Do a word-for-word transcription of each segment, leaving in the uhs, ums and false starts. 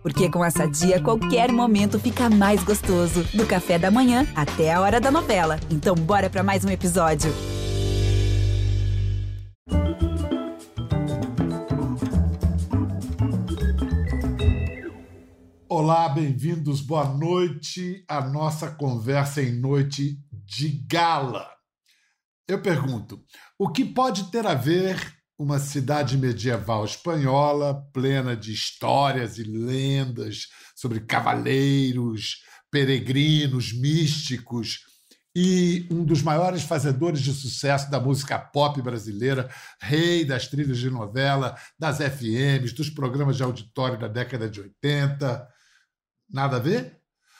Porque com a Sadia, qualquer momento fica mais gostoso. Do café da manhã até a hora da novela. Então bora pra mais um episódio. Olá, bem-vindos, boa noite. A nossa conversa em noite de gala. Eu pergunto, o que pode ter a ver uma cidade medieval espanhola, plena de histórias e lendas sobre cavaleiros, peregrinos, místicos, e um dos maiores fazedores de sucesso da música pop brasileira, rei das trilhas de novela, das F Ms, dos programas de auditório da década de oitenta. Nada a ver?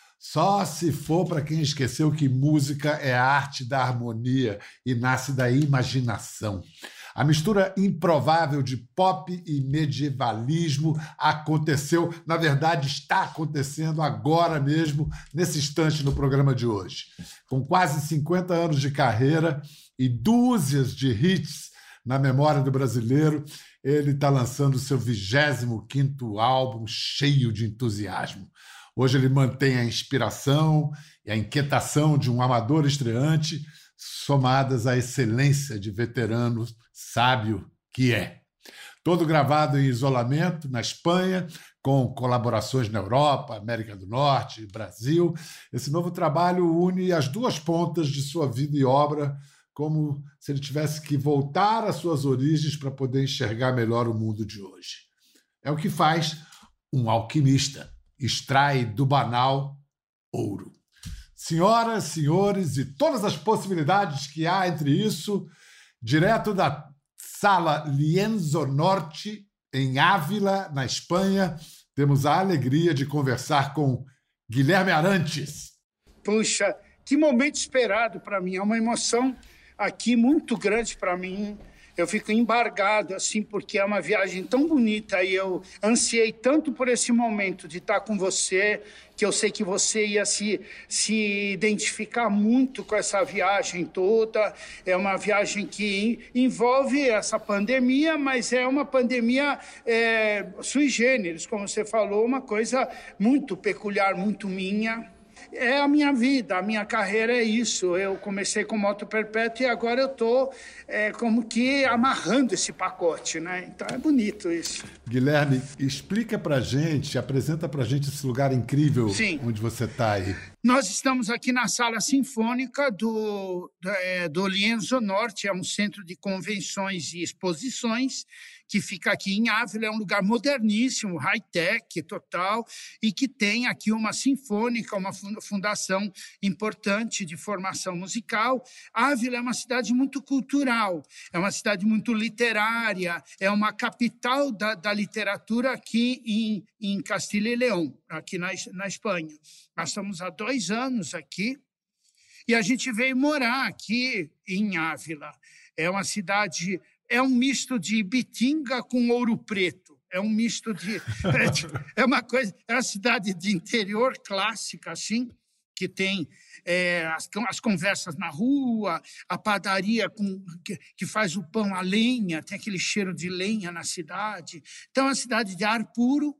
Só se for para quem esqueceu que música é a arte da harmonia e nasce da imaginação. A mistura improvável de pop e medievalismo aconteceu, na verdade, está acontecendo agora mesmo, nesse instante no programa de hoje. Com quase cinquenta anos de carreira e dúzias de hits na memória do brasileiro, ele está lançando seu vigésimo quinto álbum cheio de entusiasmo. Hoje ele mantém a inspiração e a inquietação de um amador estreante, somadas à excelência de veterano sábio que é. Todo gravado em isolamento, na Espanha, com colaborações na Europa, América do Norte, Brasil. Esse novo trabalho une as duas pontas de sua vida e obra, como se ele tivesse que voltar às suas origens para poder enxergar melhor o mundo de hoje. É o que faz um alquimista, extrai do banal ouro. Senhoras, senhores, e todas as possibilidades que há entre isso, direto da Sala Lienzo Norte, em Ávila, na Espanha, temos a alegria de conversar com Guilherme Arantes. Puxa, que momento esperado para mim, é uma emoção aqui muito grande para mim. Eu fico embargado, assim, porque é uma viagem tão bonita e eu ansiei tanto por esse momento de estar com você, que eu sei que você ia se, se identificar muito com essa viagem toda. É uma viagem que envolve essa pandemia, mas é uma pandemia é, sui generis, como você falou, uma coisa muito peculiar, muito minha. É a minha vida, a minha carreira é isso. Eu comecei com moto perpétua e agora eu estou é, como que amarrando esse pacote, né? Então é bonito isso. Guilherme, explica pra gente, apresenta pra gente esse lugar incrível. Sim. Onde você está aí. Nós estamos aqui na Sala Sinfônica do, do, é, do Lienzo Norte, é um centro de convenções e exposições que fica aqui em Ávila, é um lugar moderníssimo, high-tech total, e que tem aqui uma sinfônica, uma fundação importante de formação musical. Ávila é uma cidade muito cultural, é uma cidade muito literária, é uma capital da, da literatura aqui em, em Castilha e León, aqui na, na Espanha. Nós estamos há dois anos aqui e a gente veio morar aqui em Ávila. É uma cidade... É um misto de Ibitinga com Ouro Preto. É um misto de... É uma coisa... É uma cidade de interior clássica, assim, que tem é, as, as conversas na rua, a padaria com, que, que faz o pão a lenha, tem aquele cheiro de lenha na cidade. Então, é uma cidade de ar puro.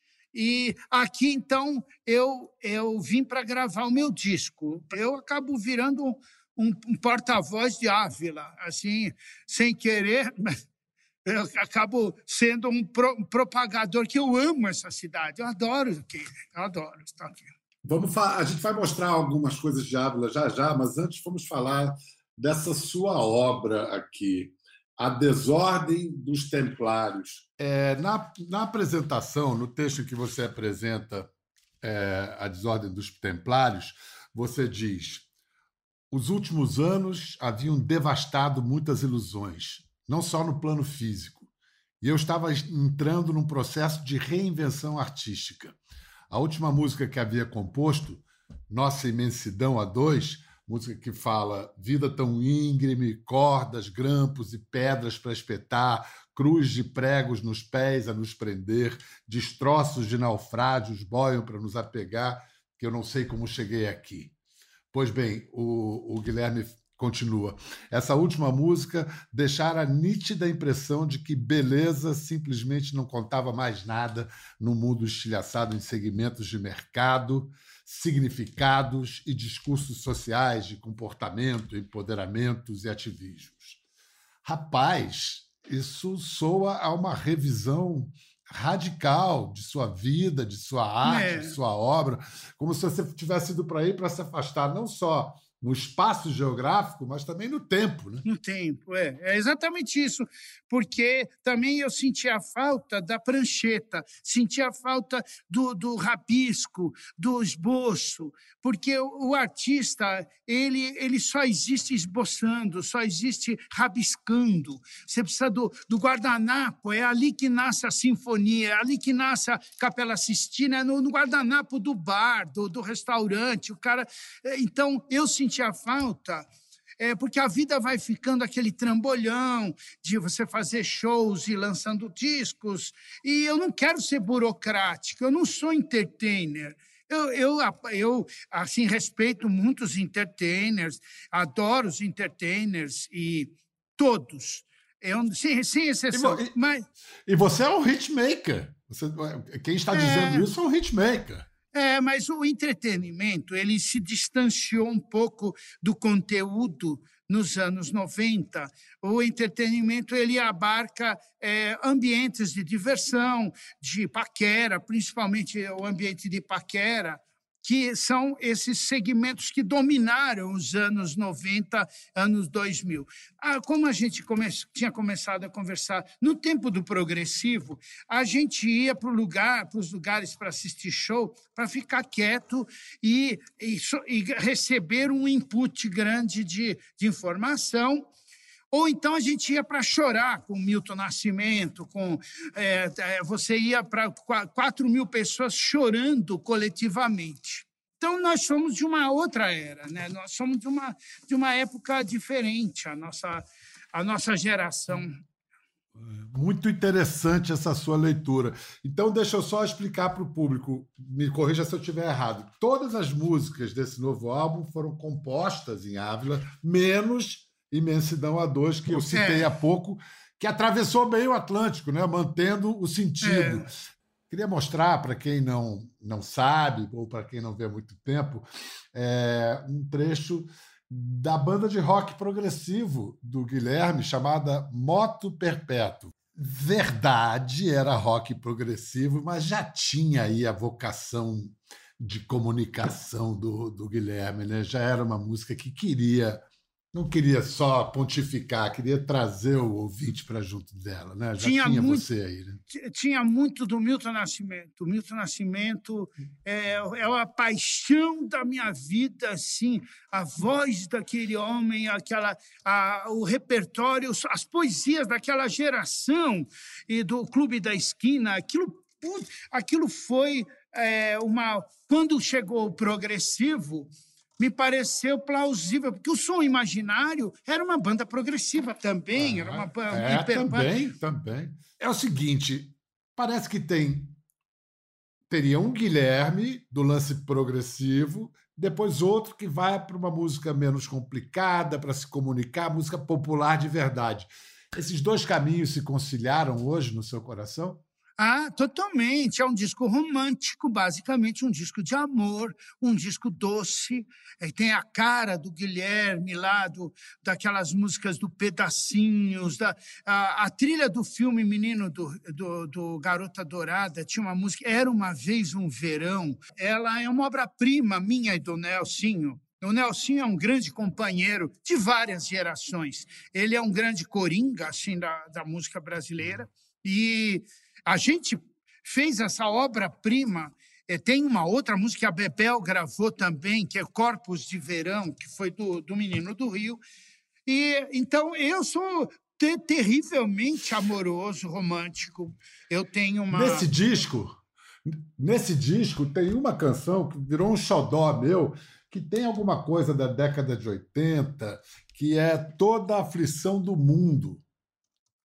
E aqui, então, eu, eu vim para gravar o meu disco. Eu acabo virando... um, um porta-voz de Ávila, assim, sem querer, eu acabo sendo um, pro, um propagador, que eu amo essa cidade, eu adoro aqui, eu adoro estar aqui. Vamos falar, a gente vai mostrar algumas coisas de Ávila já já, mas antes vamos falar dessa sua obra aqui, A Desordem dos Templários. É, na, na apresentação, no texto que você apresenta é, A Desordem dos Templários, você diz: os últimos anos haviam devastado muitas ilusões, não só no plano físico, e eu estava entrando num processo de reinvenção artística. A última música que havia composto, Nossa Imensidão a Dois, música que fala vida tão íngreme, cordas, grampos e pedras para espetar, cruz de pregos nos pés a nos prender, destroços de naufrágios boiam para nos apegar, que eu não sei como cheguei aqui. Pois bem, o, o Guilherme continua. Essa última música deixara a nítida impressão de que beleza simplesmente não contava mais nada no mundo estilhaçado em segmentos de mercado, significados e discursos sociais de comportamento, empoderamentos e ativismos. Rapaz, isso soa a uma revisão radical de sua vida, de sua arte, É. de sua obra, como se você tivesse ido para aí para se afastar não só no espaço geográfico, mas também no tempo, né? No tempo, é. É exatamente isso. Porque também eu sentia a falta da prancheta, sentia a falta do, do rabisco, do esboço, porque o, o artista, ele, ele só existe esboçando, só existe rabiscando. Você precisa do, do guardanapo, é ali que nasce a sinfonia, é ali que nasce a Capela Sistina, é no, no guardanapo do bar, do, do restaurante. O cara... Então, eu senti a falta, é, porque a vida vai ficando aquele trambolhão de você fazer shows e lançando discos, e eu não quero ser burocrático, eu não sou entertainer. Eu, eu, eu assim, respeito muitos entertainers, adoro os entertainers, e todos, eu, sem, sem exceção. E, mas, e você é um hitmaker. Você, quem está dizendo é, isso é um hitmaker. É, mas o entretenimento, ele se distanciou um pouco do conteúdo nos anos noventa. O entretenimento, ele abarca é, ambientes de diversão, de paquera, principalmente o ambiente de paquera, que são esses segmentos que dominaram os anos noventa, anos dois mil. Ah, como a gente come- tinha começado a conversar, no tempo do progressivo, a gente ia para lugar, os lugares para assistir show, para ficar quieto e, e, so- e receber um input grande de, de informação. Ou então a gente ia para chorar com Milton Nascimento, com, é, é, você ia para quatro mil pessoas chorando coletivamente. Então, nós somos de uma outra era, né? Nós somos de uma, de uma época diferente, a nossa, a nossa geração. Muito interessante essa sua leitura. Então, deixa eu só explicar para o público, me corrija se eu estiver errado. Todas as músicas desse novo álbum foram compostas em Ávila, menos Imensidão A dois, que eu citei É. há pouco, que atravessou bem o Atlântico, né? Mantendo o sentido. É. Queria mostrar para quem não, não sabe, ou para quem não vê há muito tempo, é, um trecho da banda de rock progressivo do Guilherme, chamada Moto Perpétuo. Verdade, era rock progressivo, mas já tinha aí a vocação de comunicação do, do Guilherme, né? Já era uma música que queria... Não queria só pontificar, queria trazer o ouvinte para junto dela, né? Já tinha, Tinha muito- você aí, né? T- Tinha muito do Milton Nascimento. O Milton Nascimento é, é a paixão da minha vida, assim, a voz daquele homem, aquela, a, o repertório, as poesias daquela geração e do Clube da Esquina. Aquilo, putz, aquilo foi é, uma... Quando chegou o progressivo, me pareceu plausível, porque o Som Imaginário era uma banda progressiva também, era uma banda... É, hiper- também, também. É o seguinte, parece que tem teria um Guilherme do lance progressivo, depois outro que vai para uma música menos complicada, para se comunicar, música popular de verdade. Esses dois caminhos se conciliaram hoje no seu coração? Ah, totalmente. É um disco romântico, basicamente um disco de amor, um disco doce. É, tem a cara do Guilherme lá, do, daquelas músicas do Pedacinhos, da, a, a trilha do filme Menino do, do, do Garota Dourada, tinha uma música, Era Uma Vez um Verão. Ela é uma obra-prima minha e do Nelsinho. O Nelsinho é um grande companheiro de várias gerações. Ele é um grande coringa, assim, da, da música brasileira. E a gente fez essa obra-prima. Tem uma outra música que a Bebel gravou também, que é Corpos de Verão, que foi do, do Menino do Rio. E, então, eu sou te- terrivelmente amoroso, romântico. Eu tenho uma... Nesse disco, nesse disco tem uma canção que virou um xodó meu, que tem alguma coisa da década de oitenta, que é Toda a Aflição do Mundo.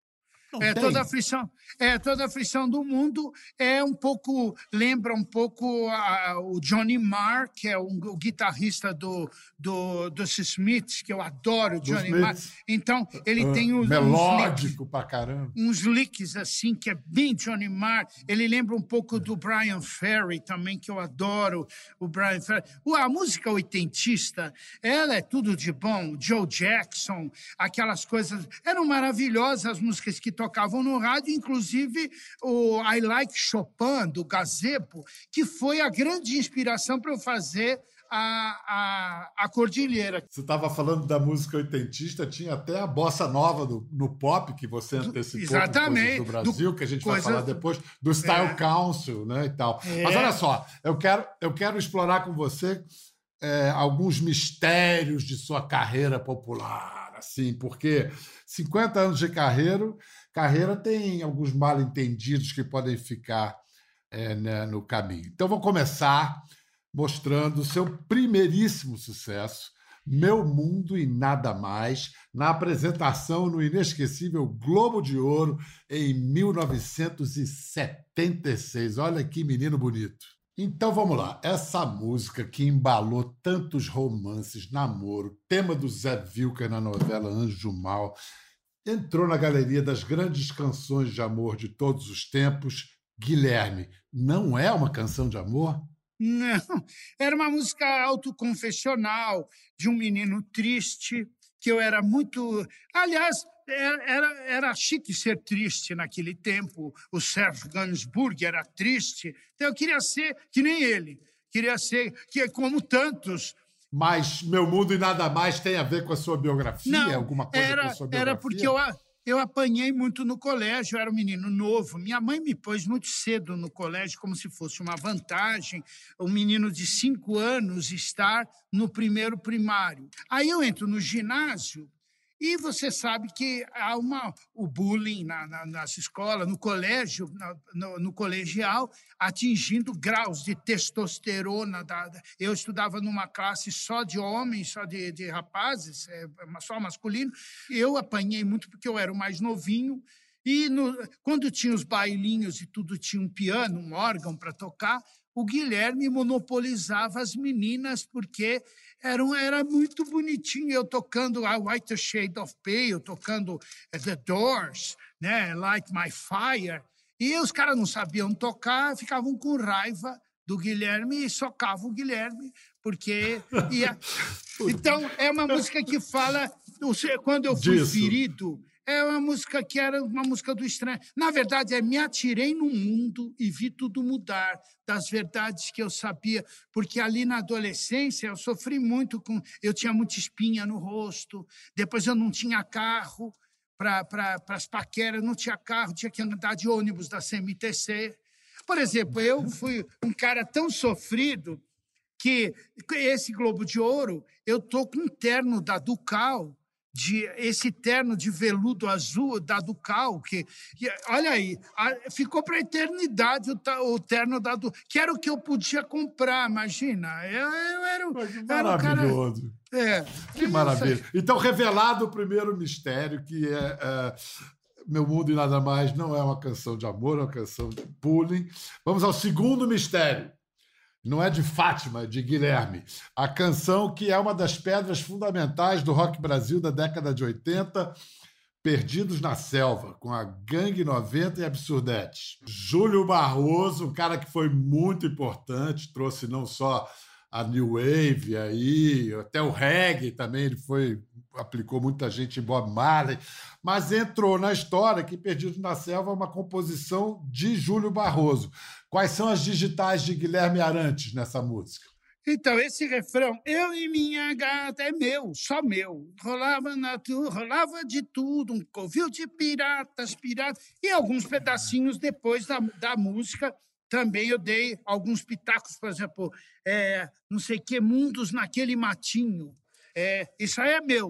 Não é tem? toda a aflição, é toda a aflição do mundo é um pouco lembra um pouco a, o Johnny Marr, que é o, o guitarrista do do dos Smiths, que eu adoro o Johnny Marr. Então ele uh, tem os, melódico pra caramba, uns licks assim que é bem Johnny Marr. Ele lembra um pouco do Brian Ferry também, que eu adoro o Brian Ferry. A música oitentista, ela é tudo de bom. Joe Jackson, aquelas coisas eram maravilhosas, as músicas que tocavam no rádio, inclusive o I Like Chopin, do Gazebo, que foi a grande inspiração para eu fazer a, a, a Cordilheira. Você estava falando da música oitentista, tinha até a bossa nova do, no pop, que você antecipou. Exatamente. Do Brasil, do, que a gente coisa, vai falar depois, do Style é. Council, né, e tal. É. Mas olha só, eu quero, eu quero explorar com você é, alguns mistérios de sua carreira popular, assim, porque cinquenta anos de carreira, carreira tem alguns mal-entendidos que podem ficar é, né, no caminho. Então, vou começar mostrando o seu primeiríssimo sucesso, Meu Mundo e Nada Mais, na apresentação no inesquecível Globo de Ouro em mil novecentos e setenta e seis. Olha que menino bonito. Então vamos lá, essa música que embalou tantos romances, namoro, tema do Zé Vilker na novela Anjo Mal, entrou na galeria das grandes canções de amor de todos os tempos. Guilherme, não é uma canção de amor? Não, era uma música autoconfessional de um menino triste, que eu era muito... Aliás, era, era chique ser triste naquele tempo. O Serge Gainsbourg era triste, então eu queria ser que nem ele. Queria ser que, como tantos... Mas Meu Mundo e Nada Mais tem a ver com a sua biografia? Não, alguma coisa era, com a sua biografia? Era porque eu... Eu apanhei muito no colégio, eu era um menino novo. Minha mãe me pôs muito cedo no colégio, como se fosse uma vantagem, um menino de cinco anos estar no primeiro primário. Aí eu entro no ginásio e você sabe que há uma, o bullying na, na, nas escolas, no colégio, na, no, no colegial, atingindo graus de testosterona. Da, da, eu estudava numa classe só de homens, só de, de rapazes, é, só masculino. Eu apanhei muito porque eu era o mais novinho. E no, quando tinha os bailinhos e tudo tinha um piano, um órgão para tocar, o Guilherme monopolizava as meninas porque era, um, era muito bonitinho. Eu tocando a White Shade of Pale, tocando The Doors, né, Light My Fire. E os caras não sabiam tocar, ficavam com raiva do Guilherme e socavam o Guilherme, porque... Ia... Então, é uma música que fala... Quando eu fui Disso. ferido... É uma música que era uma música do estranho. Na verdade, é me atirei no mundo e vi tudo mudar, das verdades que eu sabia. Porque ali na adolescência eu sofri muito com... Eu tinha muita espinha no rosto, depois eu não tinha carro para pra, as paqueras, não tinha carro, tinha que andar de ônibus da C M T C. Por exemplo, eu fui um cara tão sofrido que esse Globo de Ouro, eu tô com um terno da Ducal, de esse terno de veludo azul da Ducal, que, que olha aí, a, ficou para a eternidade o, o terno da Ducal, que era o que eu podia comprar, imagina. Eu, eu era, que maravilhoso. Era um cara, é, que maravilha. Então, revelado o primeiro mistério, que é, é Meu Mundo e Nada Mais não é uma canção de amor, é uma canção de bullying. Vamos ao segundo mistério. Não é de Fátima, é de Guilherme. A canção que é uma das pedras fundamentais do rock Brasil da década de oitenta, Perdidos na Selva, com a Gangue noventa e Absurdetes. Júlio Barroso, um cara que foi muito importante, trouxe não só a New Wave, aí, até o reggae também, ele foi, aplicou muita gente em Bob Marley, mas entrou na história que Perdidos na Selva é uma composição de Júlio Barroso. Quais são as digitais de Guilherme Arantes nessa música? Então, esse refrão, eu e minha gata, é meu, só meu. Rolava, na tu, rolava de tudo, um covil de piratas, piratas, e alguns pedacinhos depois da, da música. Também eu dei alguns pitacos, por exemplo, é, não sei que, mundos naquele matinho. É, isso aí é meu.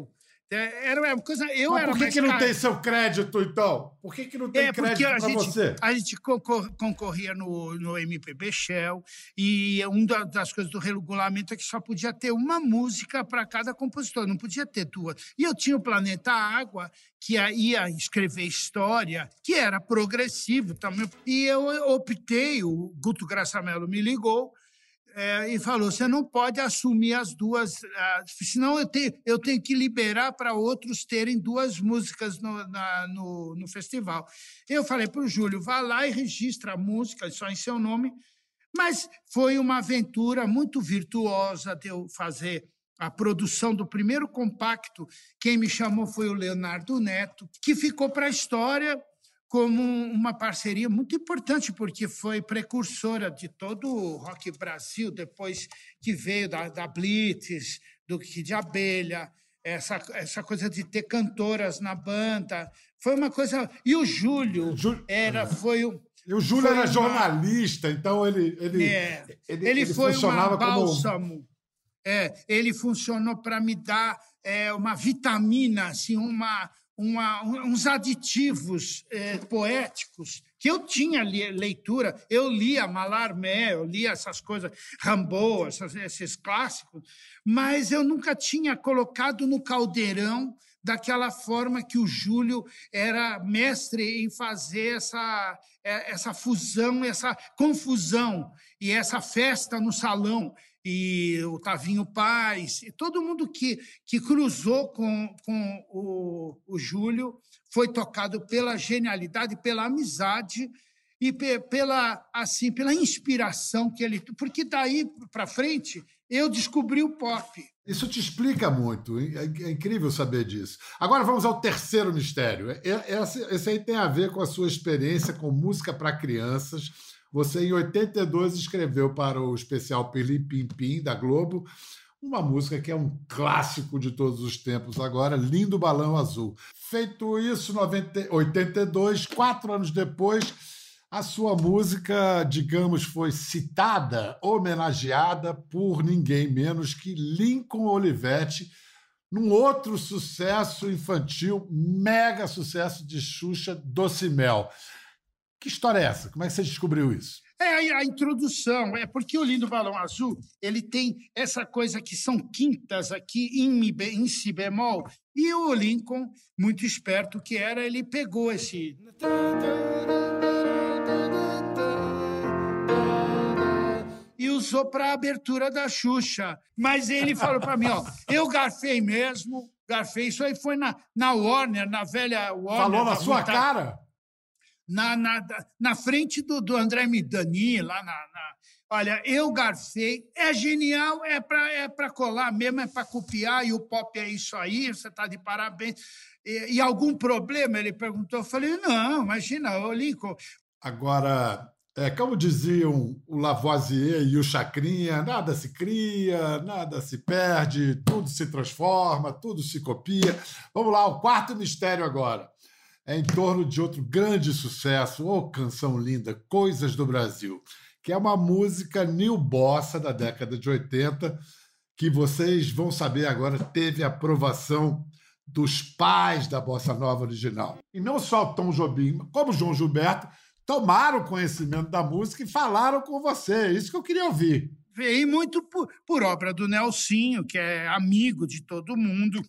Era uma coisa... Eu Mas era por que, mais que não cara. tem seu crédito, então? Por que, que não tem É, porque crédito a para gente, você? a gente concor- concorria no, no M P B Shell e uma das coisas do regulamento é que só podia ter uma música para cada compositor, não podia ter duas. E eu tinha o Planeta Água, que ia escrever história, que era progressivo também. E eu optei, o Guto Graçamelo me ligou, É, e falou, você não pode assumir as duas, ah, senão eu tenho, eu tenho que liberar para outros terem duas músicas no, na, no, no festival. Eu falei para o Júlio, vá lá e registra a música só em seu nome, mas foi uma aventura muito virtuosa de eu fazer a produção do primeiro compacto. Quem me chamou foi o Leonardo Neto, que ficou para a história como uma parceria muito importante, porque foi precursora de todo o Rock Brasil, depois que veio da, da Blitz, do Kid Abelha, essa, essa coisa de ter cantoras na banda. Foi uma coisa... E o Júlio Jú- era, foi o... E o Júlio foi era uma- jornalista, então ele, ele, é, ele, ele, ele foi funcionava um como... bálsamo. É, ele funcionou para me dar é, uma vitamina, assim, uma, uma, uns aditivos é, poéticos, que eu tinha li, leitura, eu lia Mallarmé, eu lia essas coisas, Rimbaud, essas, esses clássicos, mas eu nunca tinha colocado no caldeirão daquela forma que o Júlio era mestre em fazer essa, essa fusão, essa confusão e essa festa no salão. E o Tavinho Paz, e todo mundo que, que cruzou com, com o, o Júlio foi tocado pela genialidade, pela amizade e pe, pela, assim, pela inspiração que ele... Porque daí para frente eu descobri o pop. Isso te explica muito, é é incrível saber disso. Agora vamos ao terceiro mistério. É- é- Esse, esse aí tem a ver com a sua experiência com música para crianças. Você, em oitenta e dois, escreveu para o especial Pirlim Pim Pim, da Globo, uma música que é um clássico de todos os tempos agora, Lindo Balão Azul. Feito isso em oitenta e dois, quatro anos depois, a sua música, digamos, foi citada, homenageada por ninguém menos que Lincoln Olivetti, num outro sucesso infantil, mega sucesso de Xuxa, Doce Mel. Que história é essa? Como é que você descobriu isso? É a introdução, é porque o Lindo Balão Azul ele tem essa coisa que são quintas aqui em, mi, em si bemol, e o Lincoln, muito esperto que era, ele pegou esse... e usou para a abertura da Xuxa. Mas ele falou para mim, ó, eu garfei mesmo, garfei, isso aí foi na, na Warner, na velha Warner. Falou na sua muita... cara? Na, na, na frente do, do André Midani, lá na, na... Olha, eu garfei, é genial, é para é para colar mesmo, é para copiar, e o pop é isso aí, você está de parabéns. E, e algum problema? Ele perguntou, eu falei, não, imagina, ô Lincoln. Agora, é, como diziam o Lavoisier e o Chacrinha, nada se cria, nada se perde, tudo se transforma, tudo se copia. Vamos lá, o quarto mistério agora. É em torno de outro grande sucesso, ou canção linda, Coisas do Brasil, que é uma música new bossa da década de oitenta, que vocês vão saber agora teve aprovação dos pais da bossa nova original. E não só o Tom Jobim, como o João Gilberto, tomaram conhecimento da música e falaram com você. É isso que eu queria ouvir. Veio muito por, por obra do Nelsinho, que é amigo de todo mundo.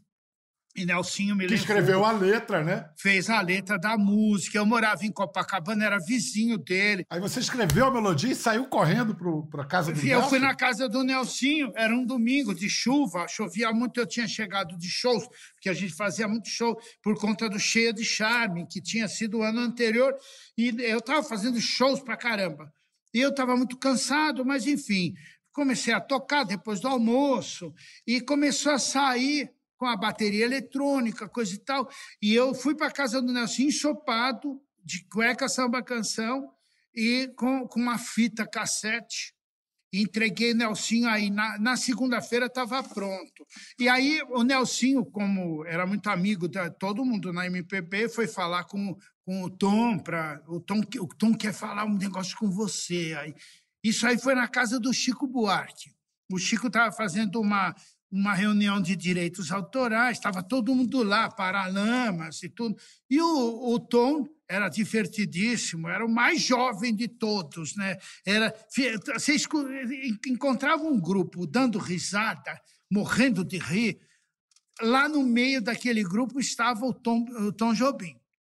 E Nelsinho me Que levou, escreveu a letra, né? fez a letra da música. Eu morava em Copacabana, era vizinho dele. Aí você escreveu a melodia e saiu correndo para a casa do Eu Nelson? fui na casa do Nelsinho, era um domingo de chuva, chovia muito, eu tinha chegado de shows, porque a gente fazia muito show por conta do Cheia de Charme, que tinha sido o ano anterior, e eu estava fazendo shows pra caramba. E eu estava muito cansado, mas enfim, comecei a tocar depois do almoço, e começou a sair com a bateria eletrônica, coisa e tal. E eu fui para a casa do Nelson ensopado, de cueca samba canção, e com, com uma fita cassete. E entreguei o Nelsinho aí. Na, na segunda-feira estava pronto. E aí o Nelsinho, como era muito amigo de todo mundo na M P B, foi falar com, com o Tom, pra, o Tom. O Tom quer falar um negócio com você. Aí, isso aí foi na casa do Chico Buarque. O Chico estava fazendo uma... uma reunião de direitos autorais, estava todo mundo lá, Paralamas e tudo. E o, o Tom era divertidíssimo, era o mais jovem de todos, né? Era, você encontrava um grupo dando risada, morrendo de rir. Lá no meio daquele grupo estava o Tom, o Tom Jobim.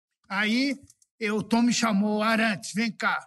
Aí eu, o Tom me chamou, Arantes, vem cá.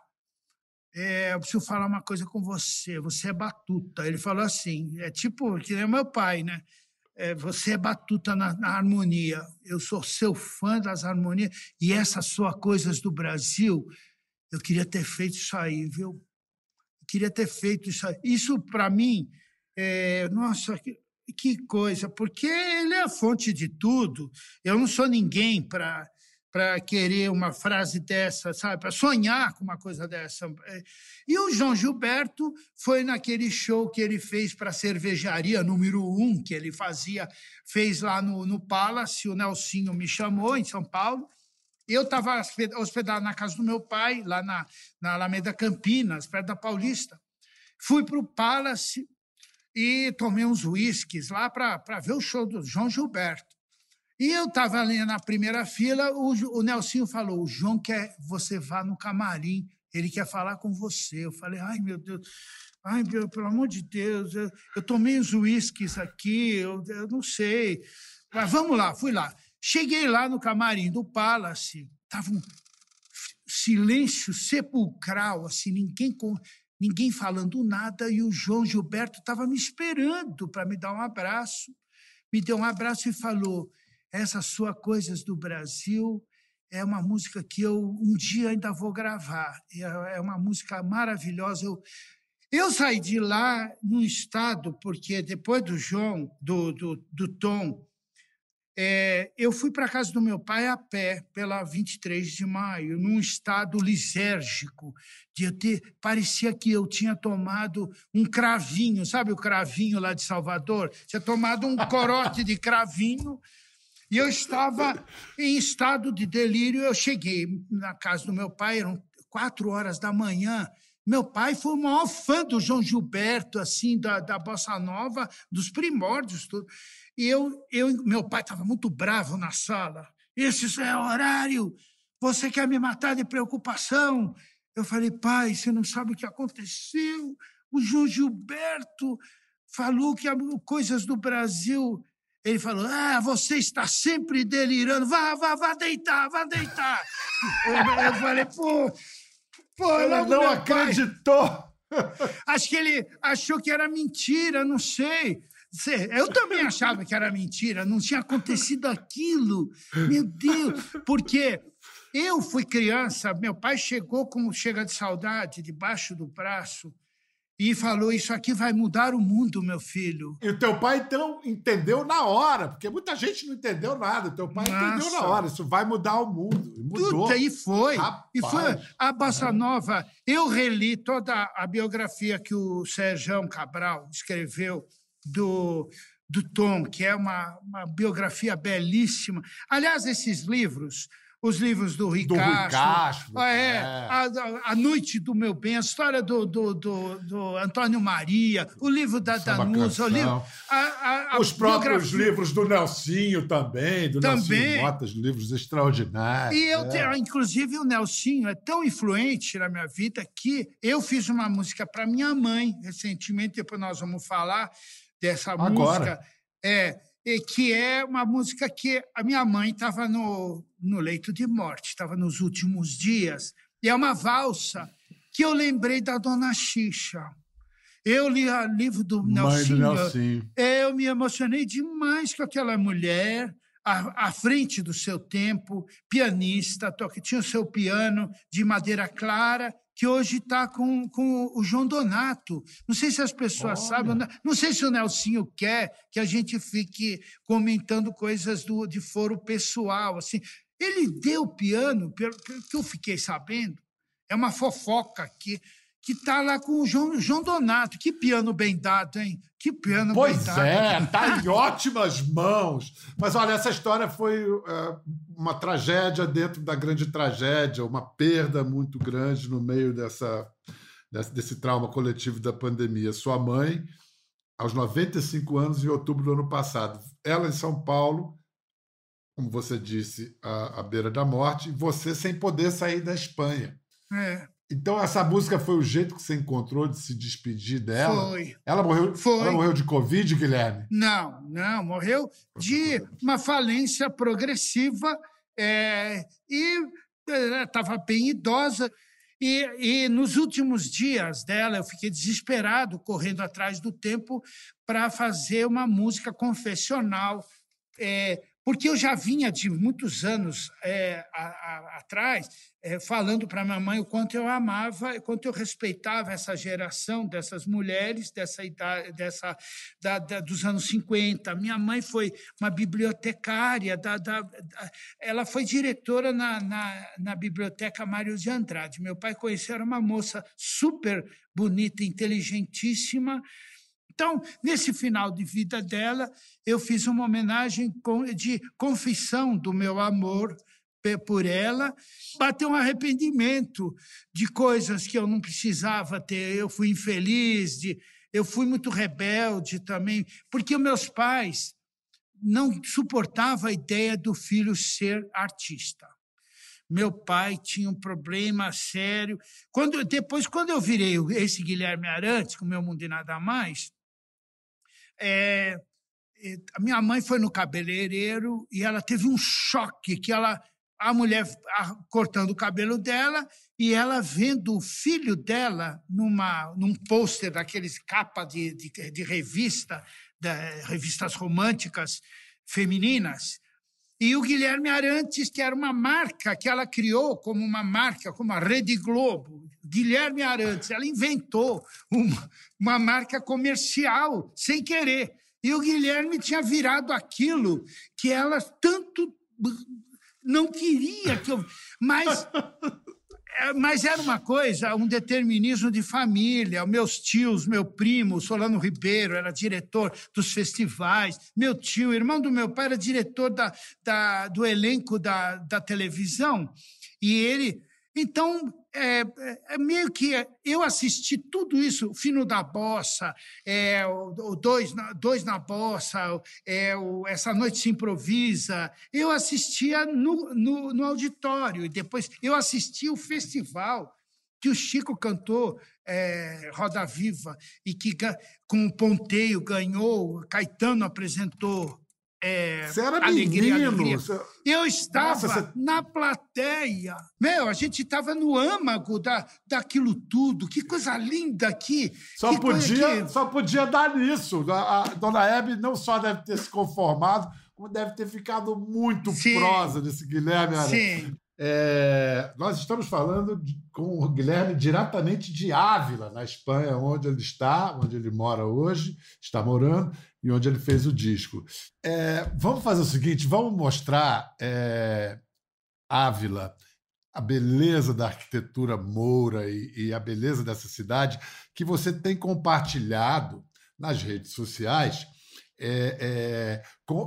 É, eu preciso falar uma coisa com você, você é batuta. Ele falou assim, é tipo, que nem meu pai, né? É, você é batuta na, na harmonia, eu sou seu fã das harmonias, e essas suas coisas do Brasil, eu queria ter feito isso aí, viu? Eu queria ter feito isso aí. Isso, para mim, é, nossa, que, que coisa, porque ele é a fonte de tudo. Eu não sou ninguém para... para querer uma frase dessa, sabe? Para sonhar com uma coisa dessa. E o João Gilberto foi naquele show que ele fez para a cervejaria número um, que ele fazia, fez lá no, no Palace, o Nelsinho me chamou, em São Paulo. Eu estava hospedado na casa do meu pai, lá na, na Alameda Campinas, perto da Paulista. Fui para o Palace e tomei uns uísques lá para ver o show do João Gilberto. E eu estava ali na primeira fila, o, o Nelsinho falou, o João quer que você vá no camarim, ele quer falar com você. Eu falei, ai, meu Deus, ai, meu, pelo amor de Deus, eu, eu tomei os uísques aqui, eu, eu não sei. Mas vamos lá, fui lá. Cheguei lá no camarim do Palace, estava um silêncio sepulcral, assim, ninguém, com, ninguém falando nada, e o João Gilberto estava me esperando para me dar um abraço. Me deu um abraço e falou, essas suas coisas do Brasil é uma música que eu um dia ainda vou gravar. É uma música maravilhosa. Eu, eu saí de lá num estado, porque depois do João, do, do, do Tom, é, eu fui para a casa do meu pai a pé, pela vinte e três de maio, num estado lisérgico. De ter, parecia que eu tinha tomado um cravinho, sabe o cravinho lá de Salvador? Tinha tomado um corote de cravinho. E eu estava em estado de delírio. Eu cheguei na casa do meu pai, eram quatro horas da manhã. Meu pai foi o maior fã do João Gilberto, assim, da, da Bossa Nova, dos primórdios, tudo. E eu, eu, meu pai estava muito bravo na sala. Esse é o horário, você quer me matar de preocupação? Eu falei, pai, você não sabe o que aconteceu? O João Gilberto falou que coisas do Brasil... Ele falou, ah, você está sempre delirando, vá, vá, vá deitar, vá deitar. eu, eu falei, pô, pô, ele não acreditou. Pai. Acho que ele achou que era mentira, não sei. Eu também achava que era mentira, não tinha acontecido aquilo. Meu Deus, porque eu fui criança, meu pai chegou como chega de saudade, debaixo do braço, e falou, isso aqui vai mudar o mundo, meu filho. E o teu pai, então, entendeu na hora, porque muita gente não entendeu nada. O teu pai Nossa. entendeu na hora, isso vai mudar o mundo. E mudou. Tudo, e foi. Rapaz. E foi a Bossa Nova. Eu reli toda a biografia que o Sérgio Cabral escreveu do, do Tom, que é uma, uma biografia belíssima. Aliás, esses livros... Os livros do Rui do Castro. Rui Castro. É, é. A, a Noite do Meu Bem, a história do, do, do, do Antônio Maria, o livro da Danusa, o livro, a, a, a os próprios biografia... livros do Nelsinho também, do também. Nelsinho Motas, livros extraordinários. E eu, é. tenho, inclusive, o Nelsinho é tão influente na minha vida que eu fiz uma música para minha mãe recentemente, depois nós vamos falar dessa Agora. música. É, que é uma música que a minha mãe estava no, no leito de morte, estava nos últimos dias, e é uma valsa que eu lembrei da Dona Xixa. Eu li o livro do Nelsinho, do Nelsinho. Eu me emocionei demais com aquela mulher, à, à frente do seu tempo, pianista, toque, tinha o seu piano de madeira clara, que hoje está com, com o João Donato. Não sei se as pessoas Olha. sabem, não sei se o Nelsinho quer que a gente fique comentando coisas do, de foro pessoal. Assim. Ele deu piano, pelo que eu fiquei sabendo, é uma fofoca aqui, que está lá com o João, João Donato. Que piano bem dado, hein? Que piano pois bem dado. Pois é, está em ótimas mãos. Mas, olha, essa história foi uh, uma tragédia dentro da grande tragédia, uma perda muito grande no meio dessa, desse, desse trauma coletivo da pandemia. Sua mãe aos noventa e cinco anos, em outubro do ano passado. Ela em São Paulo, como você disse, à, à beira da morte, e você sem poder sair da Espanha. É. Então, essa música foi o jeito que você encontrou de se despedir dela? Foi. Ela morreu, Foi. Ela morreu de Covid, Guilherme? Não, não, morreu de uma falência progressiva é, e estava bem idosa. E, e nos últimos dias dela, eu fiquei desesperado, correndo atrás do tempo para fazer uma música confessional, é, porque eu já vinha de muitos anos é, a, a, atrás é, falando para minha mãe o quanto eu amava, o quanto eu respeitava essa geração dessas mulheres dessa idade, dessa, da, da, dos anos cinquenta. Minha mãe foi uma bibliotecária, da, da, da, ela foi diretora na, na, na Biblioteca Mário de Andrade. Meu pai conheceu, era uma moça super bonita, inteligentíssima. Então, nesse final de vida dela, eu fiz uma homenagem de confissão do meu amor por ela, bateu um arrependimento de coisas que eu não precisava ter. Eu fui infeliz, de, eu fui muito rebelde também, porque meus pais não suportavam a ideia do filho ser artista. Meu pai tinha um problema sério. Quando, depois, quando eu virei esse Guilherme Arantes, com o Meu Mundo e Nada Mais, É, a minha mãe foi no cabeleireiro e ela teve um choque, que ela, a mulher a, cortando o cabelo dela e ela vendo o filho dela numa, num pôster daqueles capa de, de, de revista, de, revistas românticas femininas, e o Guilherme Arantes, que era uma marca que ela criou como uma marca, como a Rede Globo, Guilherme Arantes, ela inventou uma, uma marca comercial, sem querer. E o Guilherme tinha virado aquilo que ela tanto não queria que eu... Mas, mas era uma coisa, um determinismo de família. Meus tios, meu primo, Solano Ribeiro, era diretor dos festivais. Meu tio, irmão do meu pai, era diretor da, da, do elenco da, da televisão. E ele... Então, é, é meio que eu assisti tudo isso, o Fino da Bossa, é, o, o dois, na, dois na Bossa, é, o Essa Noite Se Improvisa. Eu assistia no, no, no auditório, e depois eu assisti o festival que o Chico cantou, é, Roda Viva, e que com o Ponteio ganhou, Caetano apresentou. É, você era alegria, menino. alegria. Você... Eu estava Nossa, você... na plateia. Meu, a gente estava no âmago da, daquilo tudo. Que coisa linda aqui. Só, que podia, que... só podia dar nisso. A, a dona Hebe não só deve ter se conformado, como deve ter ficado muito Sim. prosa desse Guilherme. Sim. É, nós estamos falando de, com o Guilherme diretamente de Ávila, na Espanha, onde ele está, onde ele mora hoje, está morando, e onde ele fez o disco. É, vamos fazer o seguinte, vamos mostrar é, Ávila, a beleza da arquitetura moura e, e a beleza dessa cidade que você tem compartilhado nas redes sociais, é, é, com,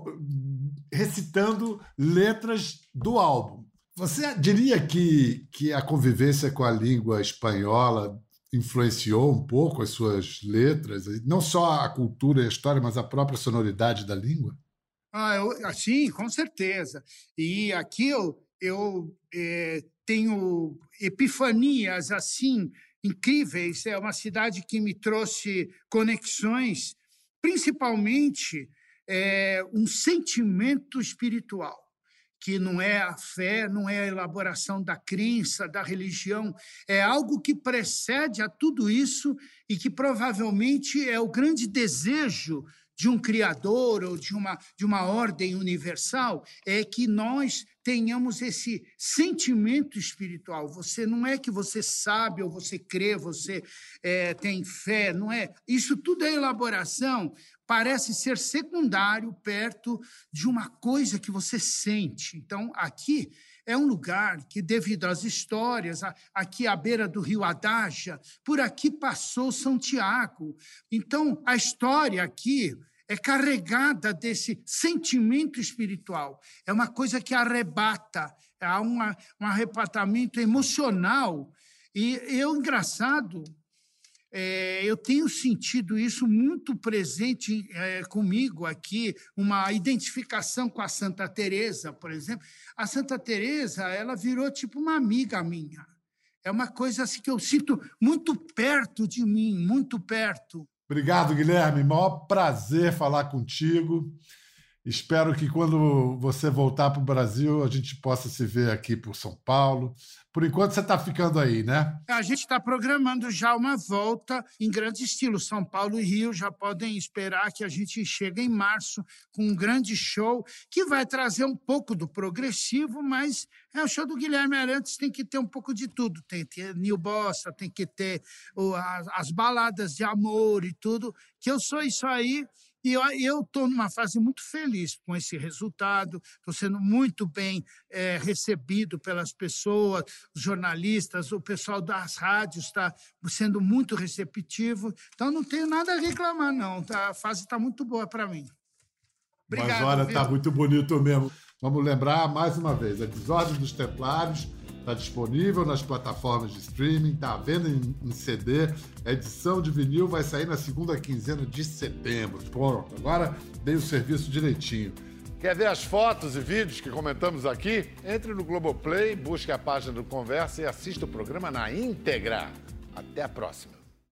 recitando letras do álbum. Você diria que, que a convivência com a língua espanhola influenciou um pouco as suas letras? Não só a cultura e a história, mas a própria sonoridade da língua? Ah, eu, sim, com certeza. E aqui eu, eu é, tenho epifanias assim incríveis. É uma cidade que me trouxe conexões, principalmente é, um sentimento espiritual, que não é a fé, não é a elaboração da crença, da religião, é algo que precede a tudo isso e que provavelmente é o grande desejo de um criador ou de uma, de uma ordem universal, é que nós tenhamos esse sentimento espiritual. Você não é que você sabe ou você crê, você é, tem fé, não é? Isso tudo é elaboração, parece ser secundário perto de uma coisa que você sente. Então, aqui é um lugar que, devido às histórias, aqui à beira do rio Adaja, por aqui passou São Tiago. Então, a história aqui é carregada desse sentimento espiritual. É uma coisa que arrebata, há uma, um arrebatamento emocional. E eu, engraçado... É, É, eu tenho sentido isso muito presente é, comigo aqui, uma identificação com a Santa Teresa, por exemplo. A Santa Teresa, ela virou tipo uma amiga minha. É uma coisa assim que eu sinto muito perto de mim, muito perto. Obrigado, Guilherme. Maior prazer falar contigo. Espero que quando você voltar para o Brasil, a gente possa se ver aqui por São Paulo. Por enquanto, você está ficando aí, né? A gente está programando já uma volta em grande estilo. São Paulo e Rio já podem esperar que a gente chegue em março com um grande show que vai trazer um pouco do progressivo, mas é o show do Guilherme Arantes, tem que ter um pouco de tudo. Tem que ter Nil Bossa, tem que ter o, as, as baladas de amor e tudo, que eu sou isso aí. E eu estou numa fase muito feliz com esse resultado, estou sendo muito bem é, recebido pelas pessoas, os jornalistas, o pessoal das rádios está sendo muito receptivo. Então, não tenho nada a reclamar, não. A fase está muito boa para mim. Obrigado. Mas olha, está muito bonito mesmo. Vamos lembrar, mais uma vez, a Desordem dos Templários está disponível nas plataformas de streaming, está à venda em, em C D. A edição de vinil vai sair na segunda quinzena de setembro. Pronto, agora dei o serviço direitinho. Quer ver as fotos e vídeos que comentamos aqui? Entre no Globoplay, busque a página do Conversa e assista o programa na íntegra. Até a próxima.